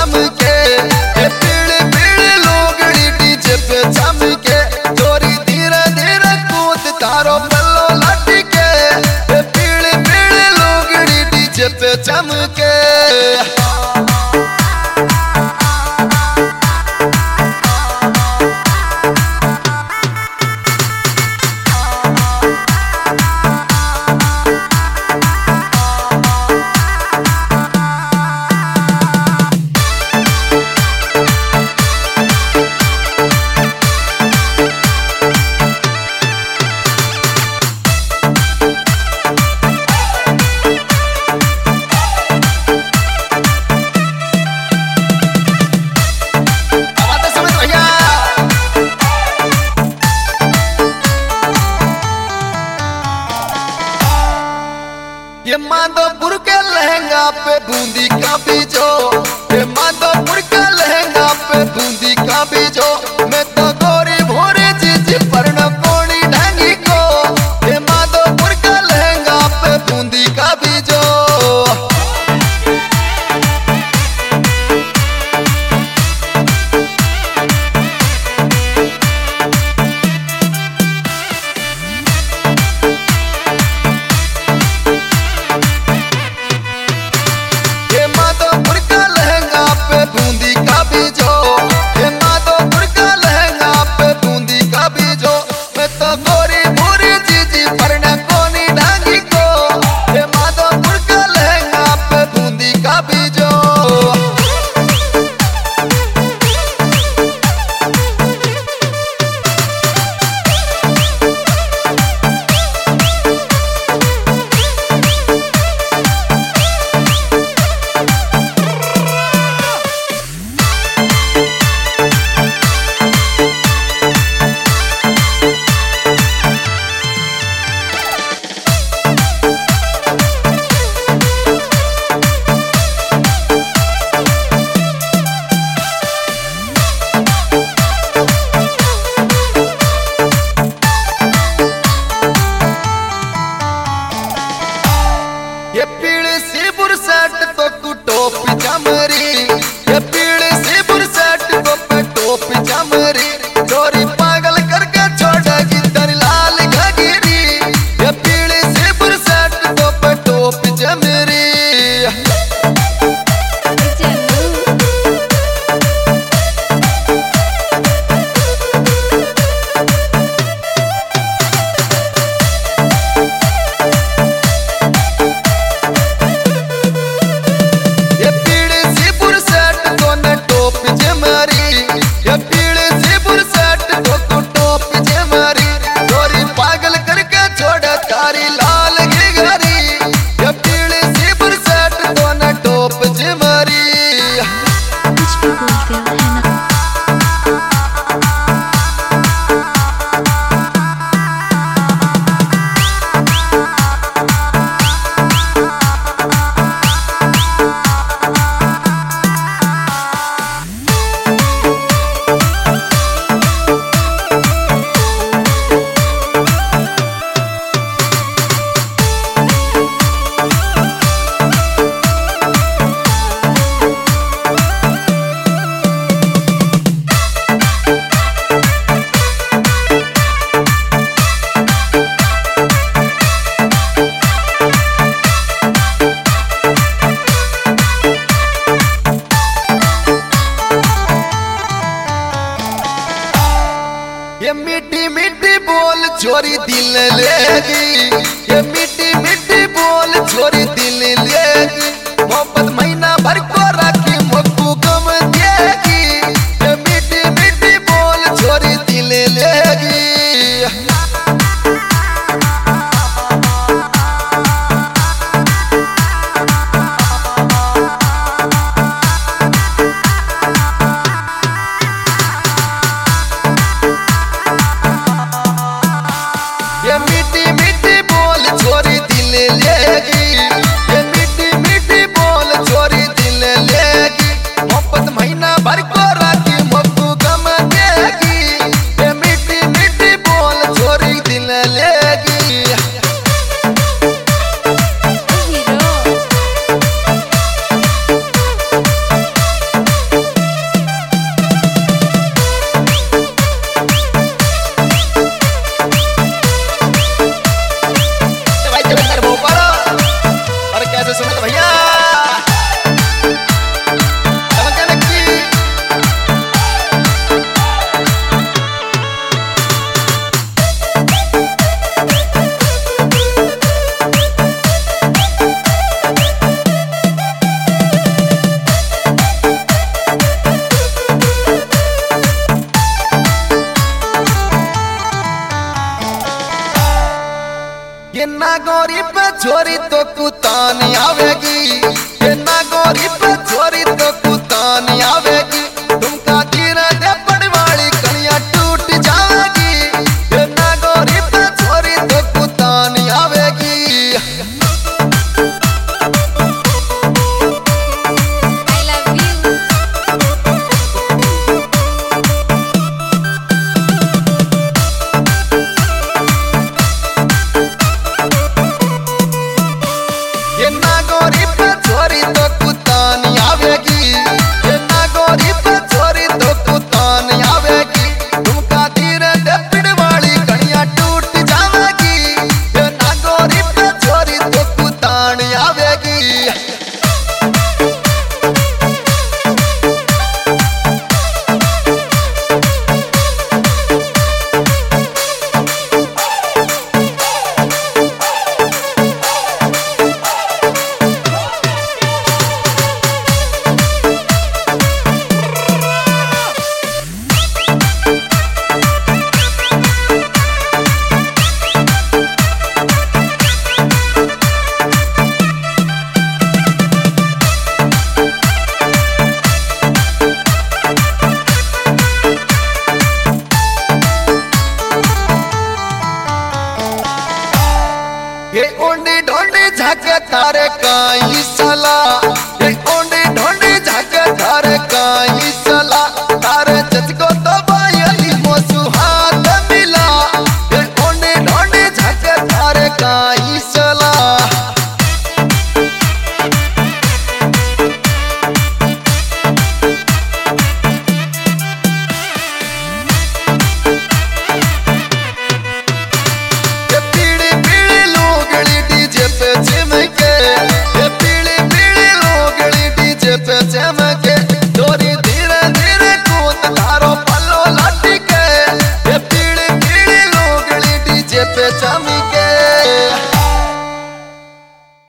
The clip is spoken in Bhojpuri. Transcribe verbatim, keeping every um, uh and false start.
चमके, ये पीले पीले लोगड़ी डीजे पे चमके, चोरी धीरे धीरे कूद तारो पल्लो लटके, ये पीले पीले लोगड़ी डीजे पे चमके। ये माधोपुर के लहंगा पे बूंदी का बीजो, ये माधोपुर के लहंगा पे बूंदी का बीजो, मैं तो गोरी भोरी चीज पर न कोनी ढंगी को, ये माधोपुर के लहंगा पे बूंदी का बीजो। ये पीले सी बुरसट तो कु टोप जमरी, ये पीले सी बुरसट तो पे टोप जमरी, चोरी पागल करके छोड़ेगी तेरी लाल घगिरी, ये पीले सी बुरसट तो पे टोप जमरी। ये मीठी मीठी बोल छोरी दिल लेगी, ये मीठी मीठी बोल छोरी दिल लेगी, मोहब्बत महीना भर को राखी मुक्कू गम देगी, ये मीठी मीठी बोल छोरी दिल लेगी। ये मीठी मीठी बोल छोरी दिल नागौरी पे छोरी तो कुतान आवेगी, ये नागौरी पे छोरी तो